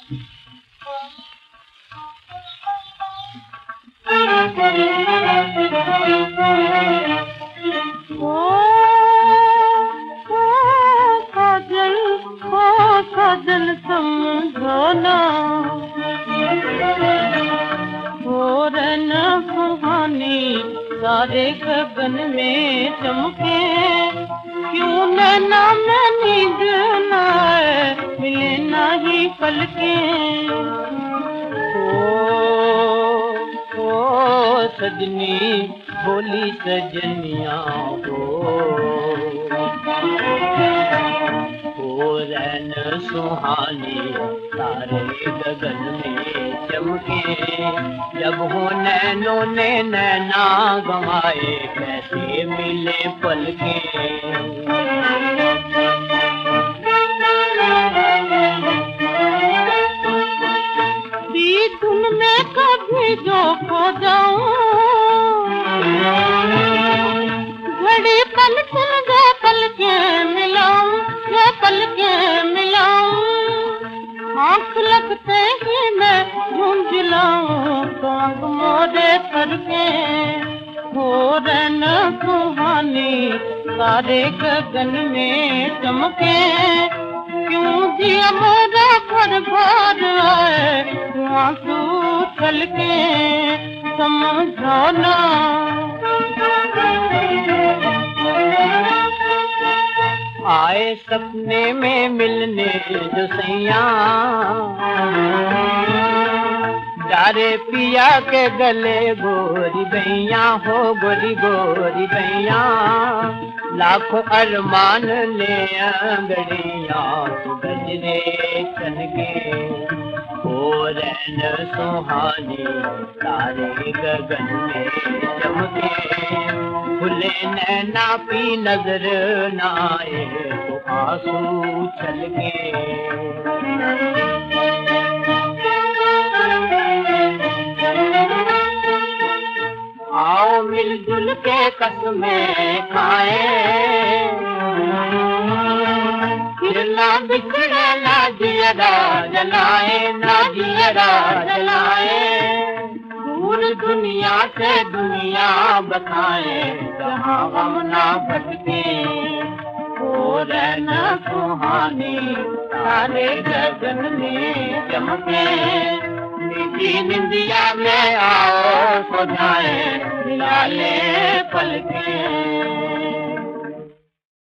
काजल समझो ना, और न सुहानी सारे गगन में चमके, क्यों नैना में नींद न मिले ना ही पलके। ओ सजनी बोली सजनिया हो रैन सुहानी सारे गगन में चमके, जब हो नैनों ने नैना गंवाए कैसे मिले पलके। धुन में कभी जो खो जाऊं, घड़ी पल सुन जो पल के मिलाऊं, जो पल के मिलाऊं, आँख लगते ही मैं झूम लाऊं, तो आँख मोरे करके हो रैन सुहानी सारे गगन में चमके, क्यों जिया मोरा भर भर आए आंसू छलके, समझो ना। आए सपने में मिलने जो सैया, डारे पिया के गले गोरी बैया हो, गोरी गोरी बैया, लाखों अरमान ले अंगड़िया गजरे चनके, हो रैन सुहानी सारे गगन में चमके, खुले नैना पी नजर न आए तो आंसू छलके। आओ मिलजुल के कसमें खाए, फिर ना बिछड़े ना जियरा जलाए, ना जियरा जलाए, दूर दुनिया से दुनिया बसाए, जहाँ गम ना भटके, हो रैन सुहानी सारे गगन में चमके, मीठी निंदिया में आओ सो जाए मिला ले पलके।